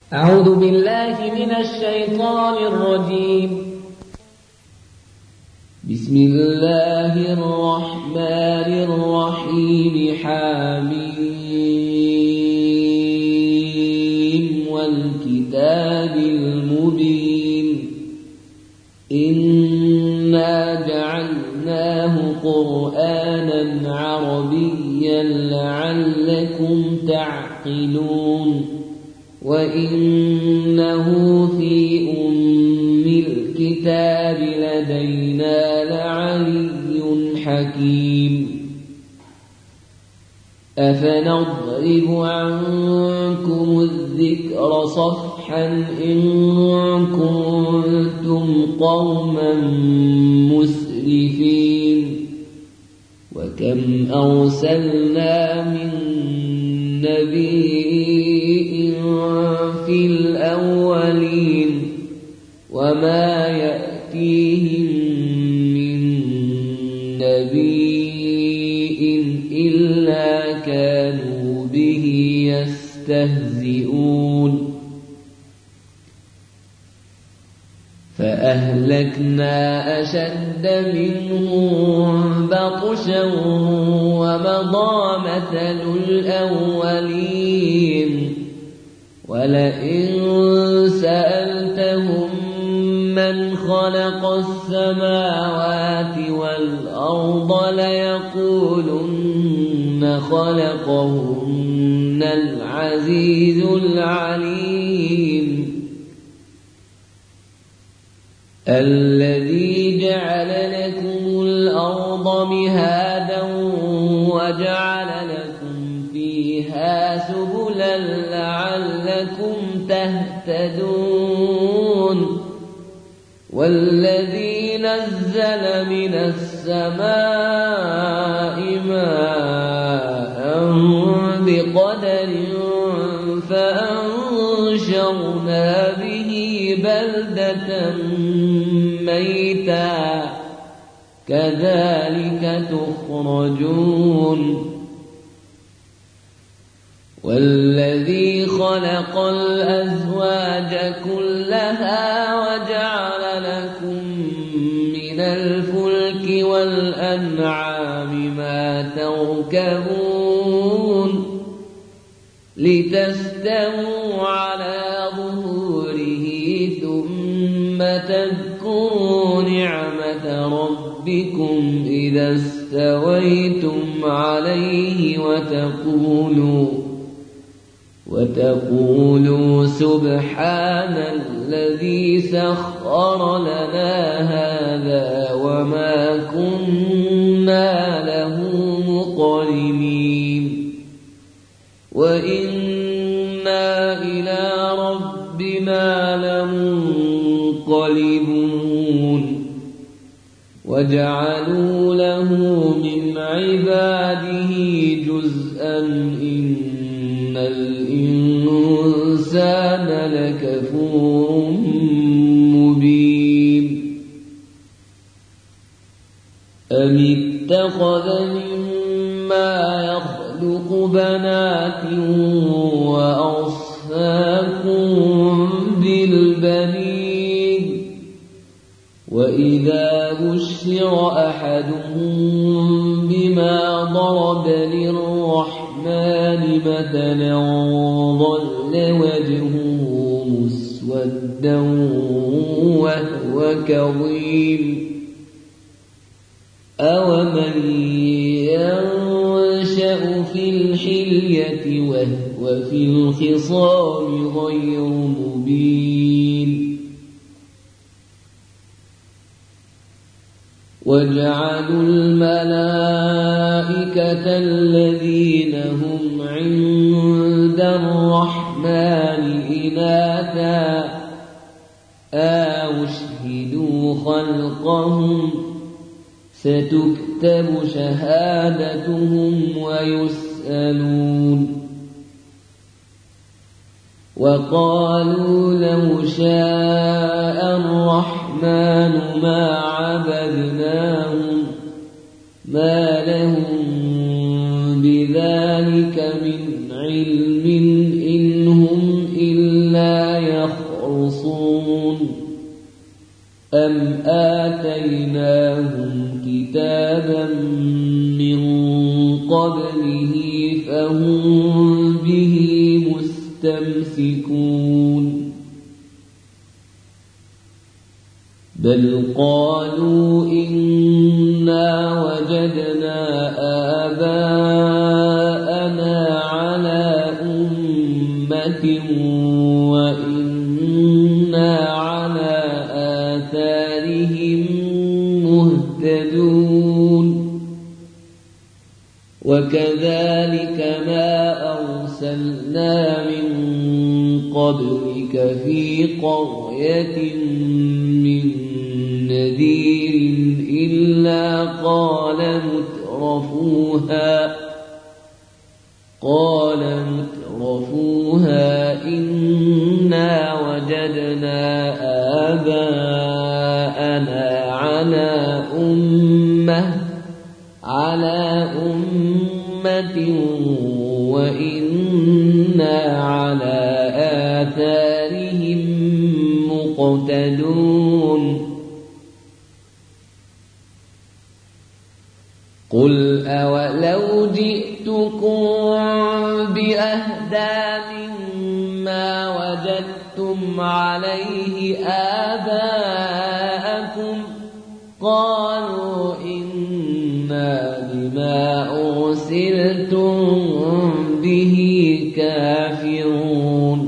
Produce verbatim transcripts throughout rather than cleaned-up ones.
أعوذ بالله من الشيطان الرجيم. بسم الله الرحمن الرحيم. حميم والكتاب المبين. إنا جعلناه قرآنا عربيا لعلكم تعقلون. وإنه في أم الكتاب لدينا لعلي حكيم. أفنضرب عنكم الذكر صفحا إن كنتم قوما مسرفين. وكم أرسلنا من نبي في الأولين وما يأتيهم من نبي إلا كانوا به يستهزئون. فأهلكنا أشد منهم بطشا ومضى مثل الأولين. ولئن سألتهم من خلق السماوات والأرض ليقولن خلقهن العزيز العليم. الذي جعل لكم الأرض مهادا وجعل لكم فيها سبلا لعلكم تهتدون. والذي نزل من السماء ماء بقدر فأنشرنا به بلدة ميتا كذلك تخرجون. والذي خلق الأزواج كلها وجعل لكم من الفلك والأنعام ما تركبون لتستووا على ظهوره ثم تذكروا نعمة ربكم إذا استويتم عليه وتقولوا وتقولوا سبحان الذي سخر لنا هذا وما كنا له مقرنين. وإنا إلى ربنا لمنقلبون. وجعلوا له من عباده جزءا إن الإنسان لكفور مبين. أم اتخذ مما يخلق بنات وأصفاكم بالبنين. وإذا بشر أحدهم بما ضرب للرحمن مثلا ظل وجهه مسودا وهو كظيم. أومن ينشأ في الحلية وهو في الخصام غير مبين. وجعلوا الملائكة الذين هم عند الرحمن إناثا أشهدوا خلقهم ستكتب شهادتهم ويسألون. وقالوا لو شاء الرحمن ما عبدناهم ما لهم بذلك من علم إن هم إلا لا يخرصون أم آتيناهم كتابا من قبله فهم به مستمسكون بل قالوا إنا وجدنا آباءنا على أمة وإنا على آثارهم مهتدون وكذلك ما أرسلنا من قبلك في قرية من نذير إلا قال مترفوها قال مترفوها إنا وجدنا آباءنا على أمة على أمة وإنا على آثارهم مقتدون قل أولو جئتكم بأهدى مما وجدتم عليه آباءكم قالوا إنا بما أرسلتم به كافرون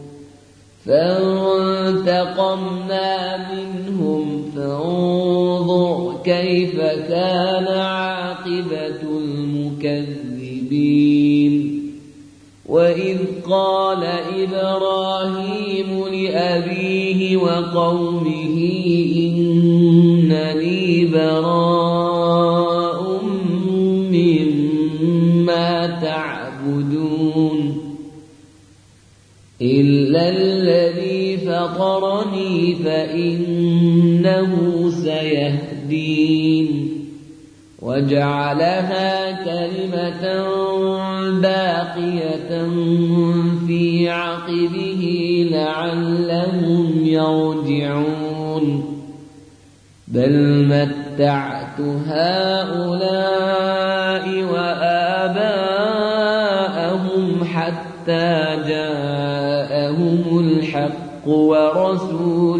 فانتقمنا منهم فانظر كيف كان عاقبة المكذبين وإذ قال إبراهيم لأبيه وقومه إنني براء مما تعبدون إلا الذي فطرني فإنه سيهدين وجعلها كلمة باقية في عقبه لعلهم يرجعون بل متعت هؤلاء وآباءهم حتى جاءهم الحق ورسول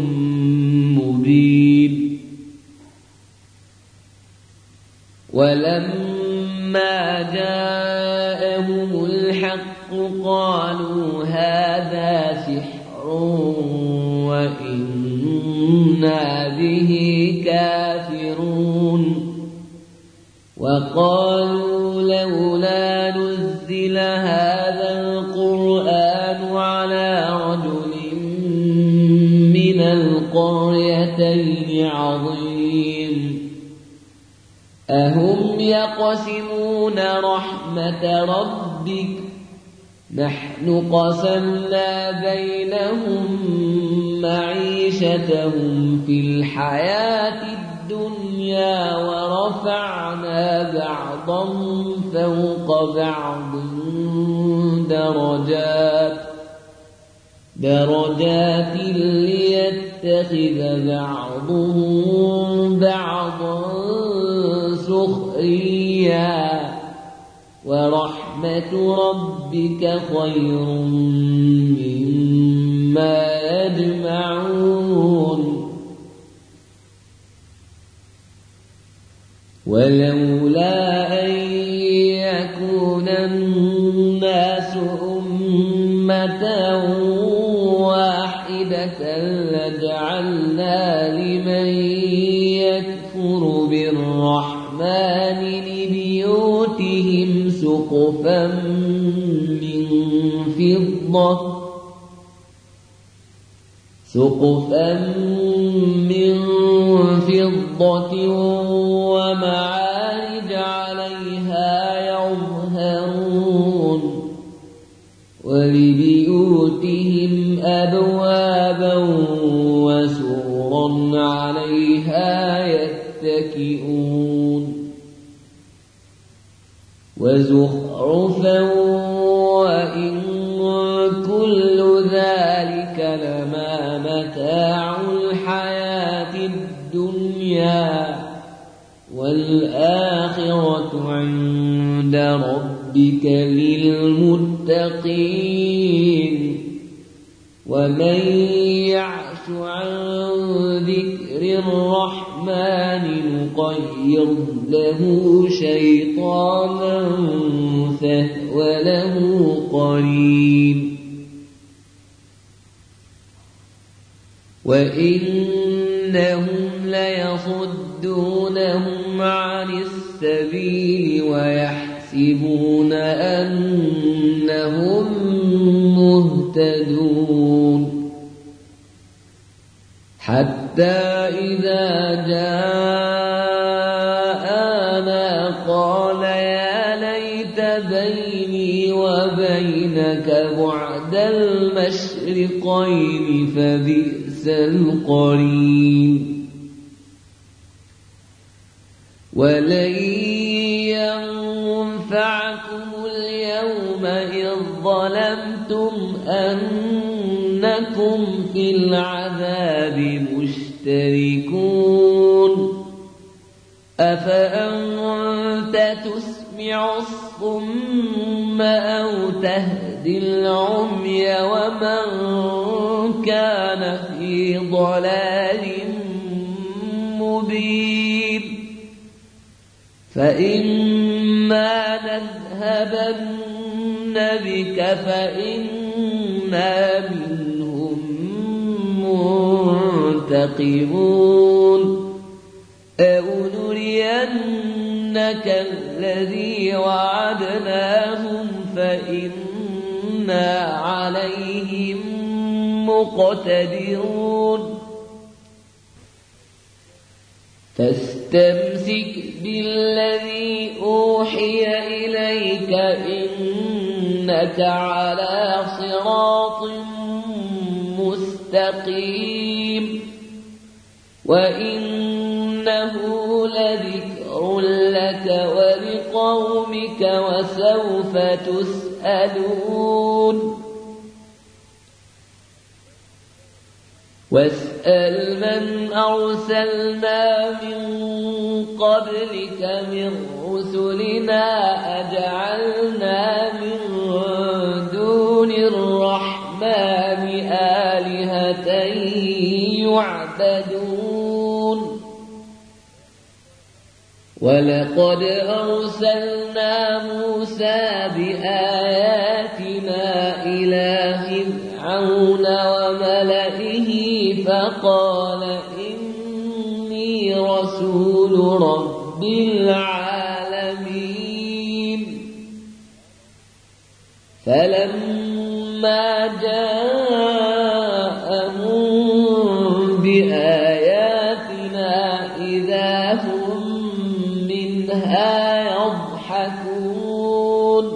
مبين ولما جاءهم الحق قالوا هذا سحر وإنا به كافرون وقالوا لولا نزل هذا القرآن على رجل من القريتين عظيم أهم يقسمون رحمة ربك نحن قسمنا بينهم معيشتهم في الحياة الدنيا ورفعنا بعضهم فوق بعض درجات درجات ليتخذ بعضهم بعضا سخريا ورحمة ربك خير مما يجمعون ولولا أن يكون الناس أمة واحدة لجعلنا لمن يكفر بالرحمن لبيوتهم سقفا من فضة سقفا من فضة ومعارج عليها يظهرون ولبيوتهم أبوابا وسررا عليها يتكئون وزخرفا وإن كل ذلك ذلك لما متاع الحياة الدنيا والآخرة عند ربك للمتقين ومن يعش عن ذكر الرحمن نقيض له شيطانا فهو له قرين وإنهم ليصدونهم عن السبيل ويحسبون أنهم مهتدون حتى إذا جاءنا قال يا ليت بيني وبينك بعد المشرقين فبئس القرين ولن ينفعكم اليوم إذ ظلمتم أنكم في العذاب مشتركون أفأنت تسمع الصم أو تهدي العمي ومن كان في ضلال مبين فإما نذهبن بك فإنا منهم منتقمون أو نرينك الذي وعدناهم فإنا عليهم مقتدرون فاستمسك بالذي أوحي إليك إنك على صراط مستقيم وإنه لذكر لك ولقومك وسوف تسألون واسأل من أرسلنا من قبلك من رسلنا أجعلنا من دون الرحمن آلهة يعبدون ولقد أرسلنا موسى بآياتنا إلى فرعون وملئه فقال إني رسول رب العالمين فلما جاءهم بآياتنا إذا هم منها يضحكون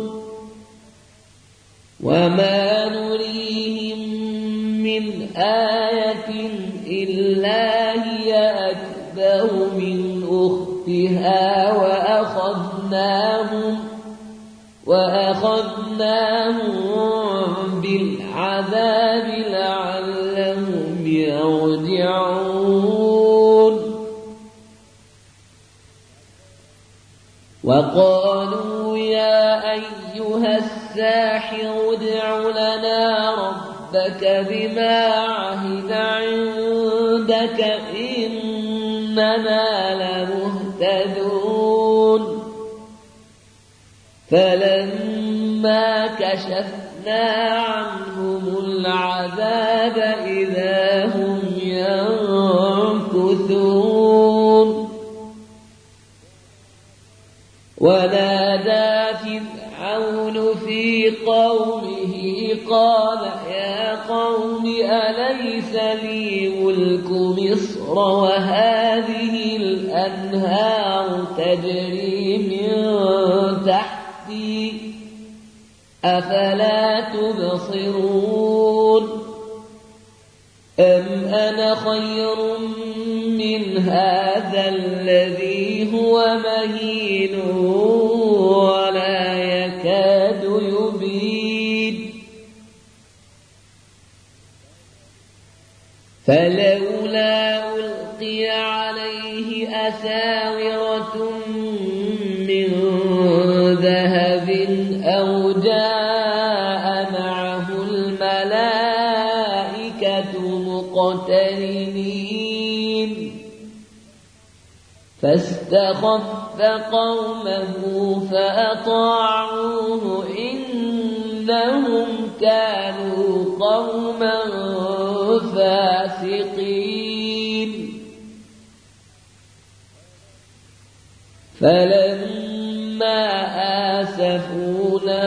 وما نريهم من آية إلا هي أكبر من أختها وأخذناهم وأخذناهم بالعذاب لعلهم يرجعون وقالوا يا أيها الساحر ادع لنا ربك بما عهد عندك إننا لمهتدون فلما كشفنا عنهم العذاب إذا هم ينكثون ونادى فرعون في قومه قال يا قوم أليس لي ملك مصر وهذه الأنهار تجري من تحتي أفلا تبصرون أم أنا خير من هذا الذي هو مهين ولا يكاد يبين فلولا ألقي عليه أساورة من ذهب أو جاء معه الملائكة مقترنين فاستخف قومه فأطاعوه إنهم كانوا قوما فاسقين فلما آسفونا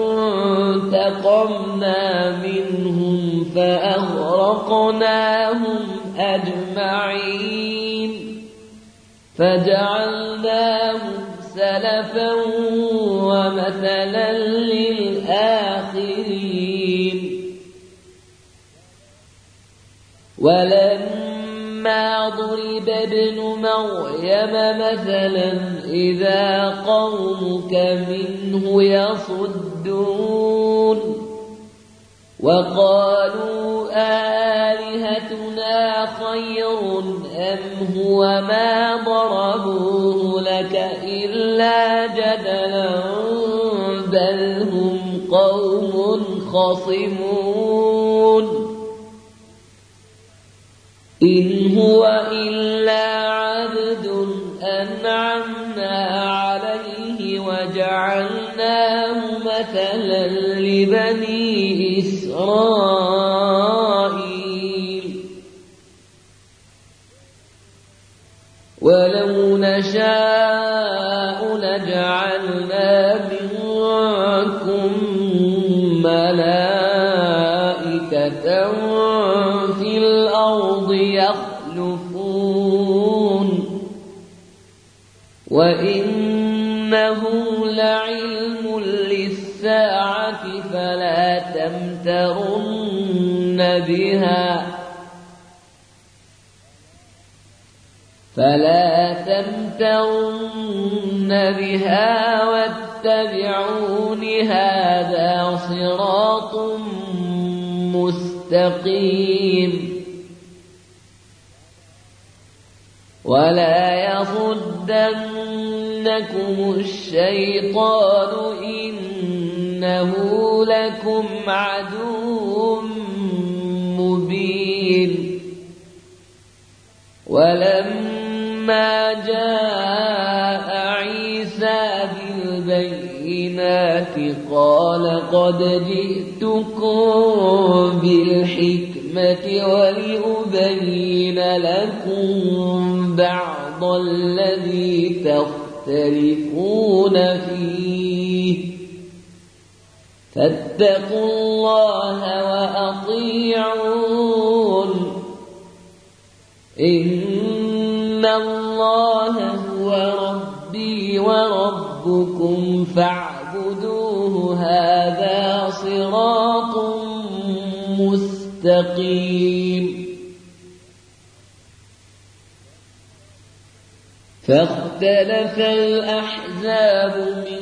انتقمنا منهم فأغرقناهم أجمعين فجعلناهم سلفا ومثلا للآخرين ولما ضرب ابن مريم مثلا إذا قومك منه يصدون وقالوا آلهتنا خير أم هو ما ضربوه لك إلا جدلا بل هم قوم خصمون إن هو إلا عبد أنعمنا عليه وجعلناه مثلا لبني إسرائيل ولو نشاء لجعلنا منكم ملائكة في الأرض يخلفون وإنه لعلم للساعة فلا تمترن بها فلا تمترن بها واتبعون هذا صراط مستقيم ولا يصدنكم الشيطان إنه لكم عدو مبين ولما جاء عيسى بالبينات قال قد جئتكم بالحكمة ولأبين لكم بعض الذي تختلفون فيه فاتقوا الله وأطيعون إن الله هو ربي وربكم فاعبدوه هذا صراط مستقيم فاختلف الأحزاب من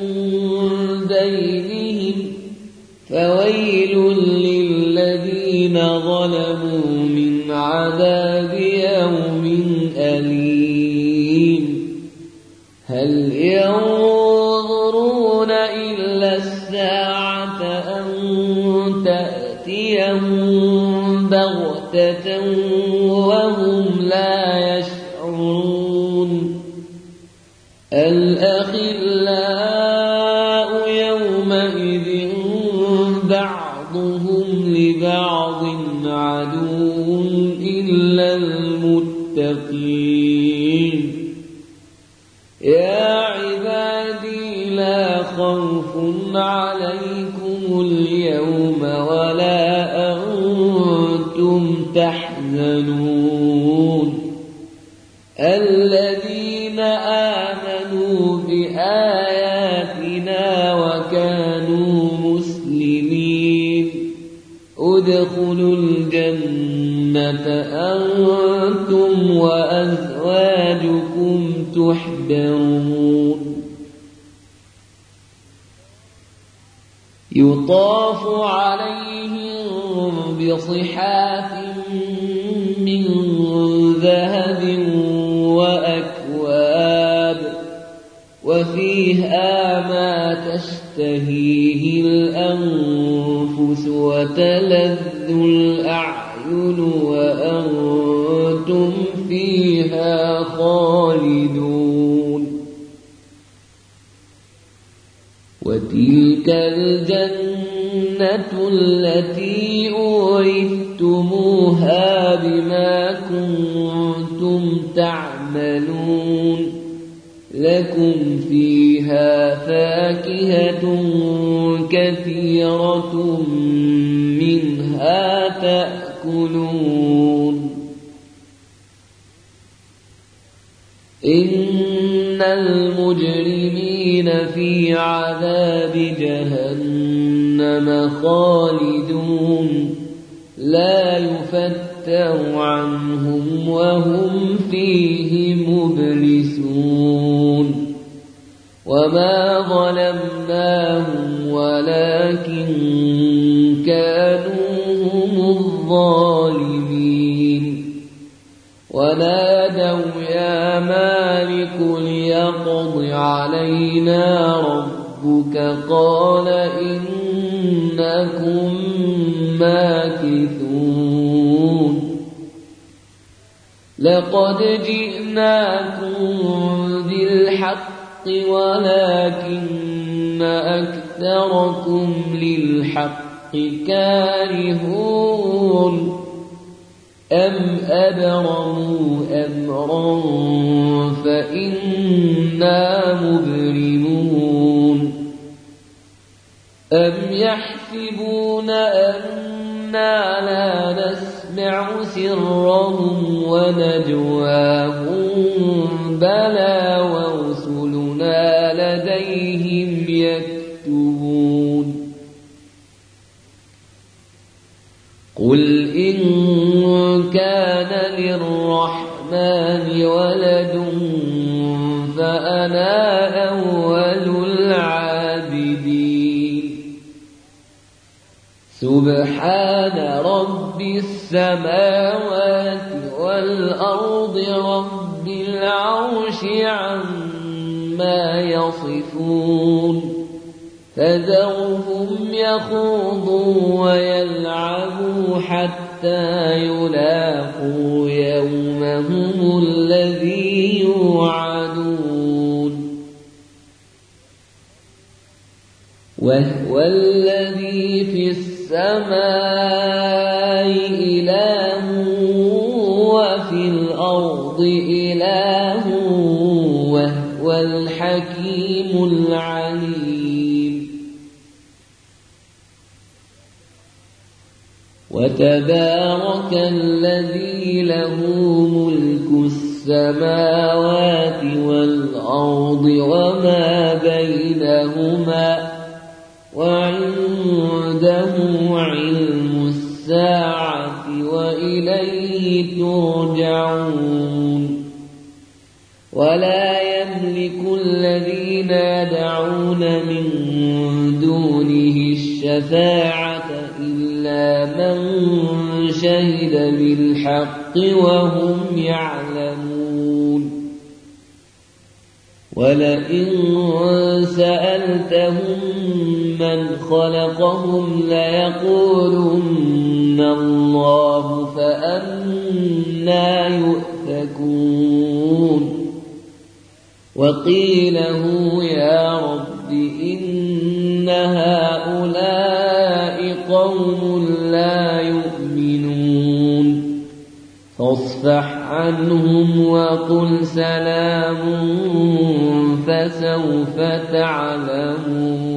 بينهم فويل للذين ظلموا من عذاب يوم أليم هل ينظرون إلا الساعة أن تأتيهم بغتة وهم لا يشعرون الأخلاء يومئذ بعضهم لبعض عدو إلا المتقين يا عبادي لا خوف عليكم اليوم ولا أنتم تحزنون الذين آمنوا بآياتنا وكانوا مسلمين ادخلوا الجنة أنتم وأزواجكم تحبرون يطاف عليهم بصحاف من ذهب وأكواب وفيها ما تشتهيه الأنفس وتلذ الأعين وأنتم فيها خالدون وتلك الجنة التي أورثتموها بما كنتم تعملون لكم فيها فاكهة كثيرة منها تأكلون إن المجرمين في عذاب جهنم خالدون لا يفتر عنهم وهم فيه مبلسون وما ظلمناهم ولكن كانوا هم الظالمين ونادوا يا مالك ليقض علينا ربك قال إنكم ماكثون لقد جئناكم بالحق ولكن أكثركم للحق كارهون أم أبرموا أمرا فإنا مبرمون أم يحسبون أنا لا نسمع سرهم ونجواهم بلى ورسلنا لديهم يكتبون قل إن كان للرحمن ولد فأنا أول العابدين سبحان رب السماوات والأرض رب العرش عما يصفون فذرهم يخوضوا ويلعبوا حتى يلاقوا يومهم الذي يوعدون وهو الذي في السماء إله وفي الأرض إله وهو الحكيم العليم وتبارك الذي له ملك السماوات والأرض وما بينهما وعنده علم الساعة وإليه ترجعون ولا يملك الذين يدعون من دونه الشفاعة إلا من شهد بالحق وهم يعلمون ولئن سألتهم من خلقهم ليقولن الله فأنى يؤفكون وقيله يا رب إن هؤلاء قوم لا يؤمنون فاصفح عنهم وقل سلام فسوف تعلمون